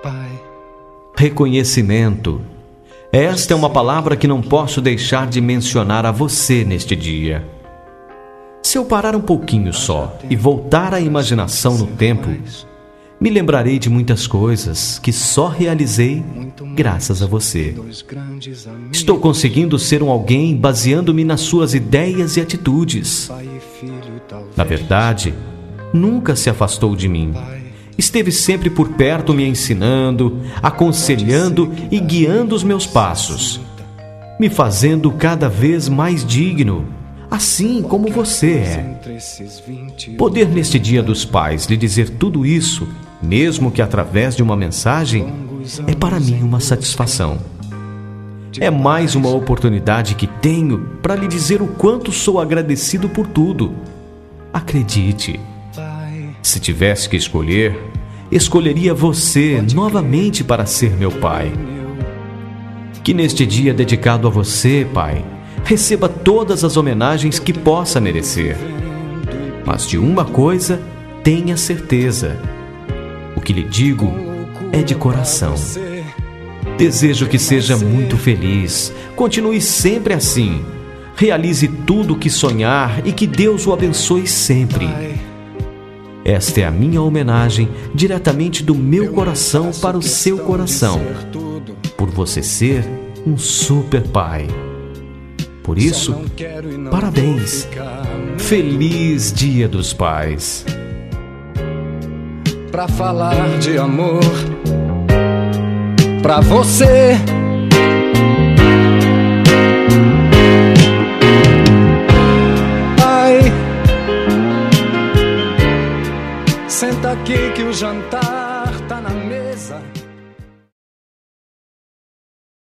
Reconhecimento. Esta é uma palavra que não posso deixar de mencionar a você neste dia. Se eu parar um pouquinho só e voltar a imaginação no tempo, me lembrarei de muitas coisas que só realizei graças a você. Estou conseguindo ser um alguém baseando-me nas suas ideias e atitudes. Na verdade, nunca se afastou de mim. Esteve sempre por perto me ensinando, aconselhando e guiando os meus passos, me fazendo cada vez mais digno, assim como você é. Poder neste Dia dos Pais lhe dizer tudo isso, mesmo que através de uma mensagem, é para mim uma satisfação. É mais uma oportunidade que tenho para lhe dizer o quanto sou agradecido por tudo. Acredite, se tivesse que escolher, escolheria você novamente para ser meu pai. Que neste dia dedicado a você, Pai, receba todas as homenagens que possa merecer. Mas de uma coisa, tenha certeza. O que lhe digo é de coração. Desejo que seja muito feliz, continue sempre assim, realize tudo o que sonhar e que Deus o abençoe sempre. Esta é a minha homenagem diretamente do meu coração para o seu coração, por você ser um super pai. Por isso, parabéns! Feliz Dia dos Pais! Pra falar de amor pra você, pai, senta aqui que o jantar tá na mesa.